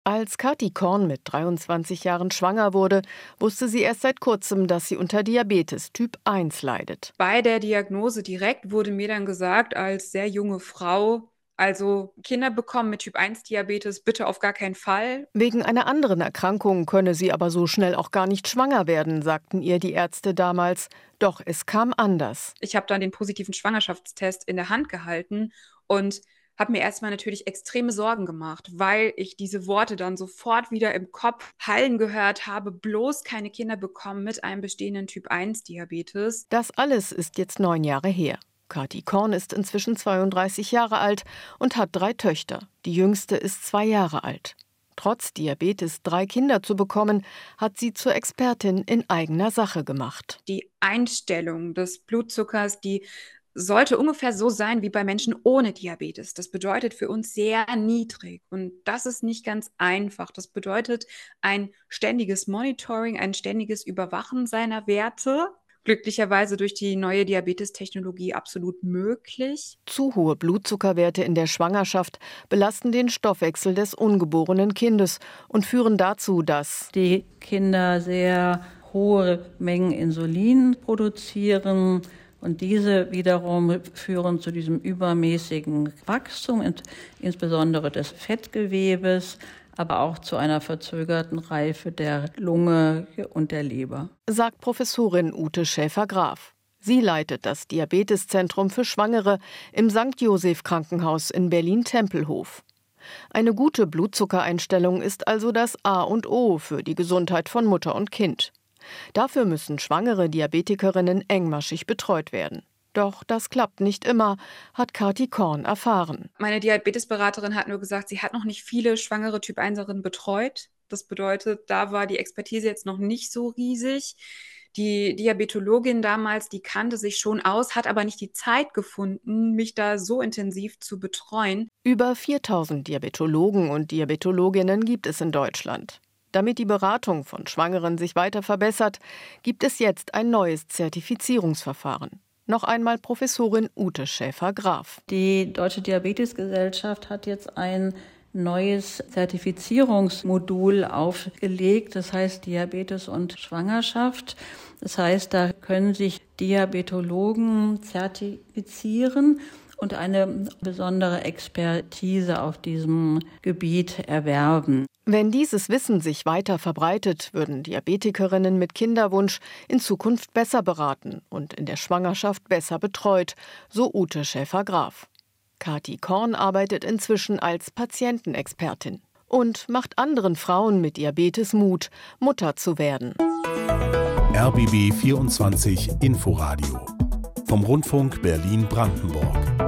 Als Kati Korn mit 23 Jahren schwanger wurde, wusste sie erst seit kurzem, dass sie unter Diabetes Typ 1 leidet. Bei der Diagnose direkt wurde mir dann gesagt, als sehr junge Frau, also Kinder bekommen mit Typ 1 Diabetes bitte auf gar keinen Fall. Wegen einer anderen Erkrankung könne sie aber so schnell auch gar nicht schwanger werden, sagten ihr die Ärzte damals. Doch es kam anders. Ich habe dann den positiven Schwangerschaftstest in der Hand gehalten und habe mir erstmal natürlich extreme Sorgen gemacht, weil ich diese Worte dann sofort wieder im Kopf hallen gehört habe, bloß keine Kinder bekommen mit einem bestehenden Typ 1 Diabetes. Das alles ist jetzt 9 Jahre her. Kati Korn ist inzwischen 32 Jahre alt und hat 3 Töchter. Die jüngste ist 2 Jahre alt. Trotz Diabetes 3 Kinder zu bekommen, hat sie zur Expertin in eigener Sache gemacht. Die Einstellung des Blutzuckers, die sollte ungefähr so sein wie bei Menschen ohne Diabetes. Das bedeutet für uns sehr niedrig. Und das ist nicht ganz einfach. Das bedeutet ein ständiges Monitoring, ein ständiges Überwachen seiner Werte. Glücklicherweise durch die neue Diabetestechnologie absolut möglich. Zu hohe Blutzuckerwerte in der Schwangerschaft belasten den Stoffwechsel des ungeborenen Kindes und führen dazu, dass die Kinder sehr hohe Mengen Insulin produzieren. Und diese wiederum führen zu diesem übermäßigen Wachstum, insbesondere des Fettgewebes, aber auch zu einer verzögerten Reife der Lunge und der Leber, sagt Professorin Ute Schäfer-Graf. Sie leitet das Diabeteszentrum für Schwangere im St. Joseph Krankenhaus in Berlin-Tempelhof. Eine gute Blutzuckereinstellung ist also das A und O für die Gesundheit von Mutter und Kind. Dafür müssen schwangere Diabetikerinnen engmaschig betreut werden. Doch das klappt nicht immer, hat Kati Korn erfahren. Meine Diabetesberaterin hat nur gesagt, sie hat noch nicht viele schwangere Typ-1-erinnen betreut. Das bedeutet, da war die Expertise jetzt noch nicht so riesig. Die Diabetologin damals, die kannte sich schon aus, hat aber nicht die Zeit gefunden, mich da so intensiv zu betreuen. Über 4000 Diabetologen und Diabetologinnen gibt es in Deutschland. Damit die Beratung von Schwangeren sich weiter verbessert, gibt es jetzt ein neues Zertifizierungsverfahren. Noch einmal Professorin Ute Schäfer-Graf. Die Deutsche Diabetesgesellschaft hat jetzt ein neues Zertifizierungsmodul aufgelegt, das heißt Diabetes und Schwangerschaft. Das heißt, da können sich Diabetologen zertifizieren und eine besondere Expertise auf diesem Gebiet erwerben. Wenn dieses Wissen sich weiter verbreitet, würden Diabetikerinnen mit Kinderwunsch in Zukunft besser beraten und in der Schwangerschaft besser betreut, so Ute Schäfer-Graf. Kati Korn arbeitet inzwischen als Patientenexpertin und macht anderen Frauen mit Diabetes Mut, Mutter zu werden. RBB 24 Inforadio vom Rundfunk Berlin-Brandenburg.